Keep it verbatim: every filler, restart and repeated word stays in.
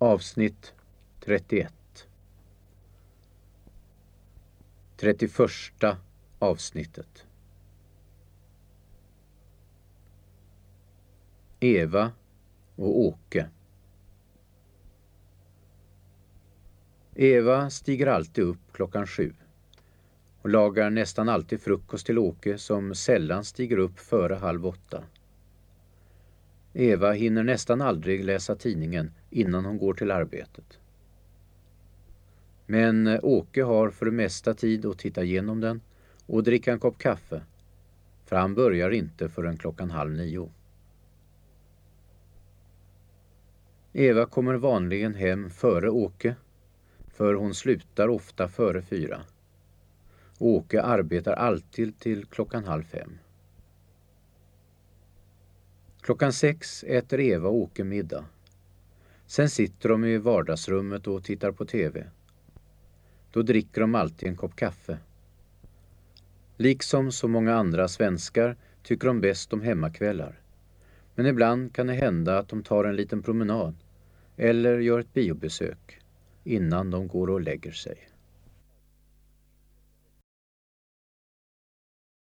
Avsnitt trettioett. Trettioförsta avsnittet. Eva och Åke. Eva stiger alltid upp klockan sju och lagar nästan alltid frukost till Åke som sällan stiger upp före halv åtta. Eva hinner nästan aldrig läsa tidningen innan hon går till arbetet. Men Åke har för det mesta tid att titta igenom den och dricka en kopp kaffe, för han börjar inte förrän klockan halv nio. Eva kommer vanligen hem före Åke, för hon slutar ofta före fyra. Åke arbetar alltid till klockan halv fem. Klockan sex äter Eva och Åke middag. Sen sitter de i vardagsrummet och tittar på tv. Då dricker de alltid en kopp kaffe. Liksom så många andra svenskar tycker de bäst om hemmakvällar. Men ibland kan det hända att de tar en liten promenad eller gör ett biobesök innan de går och lägger sig.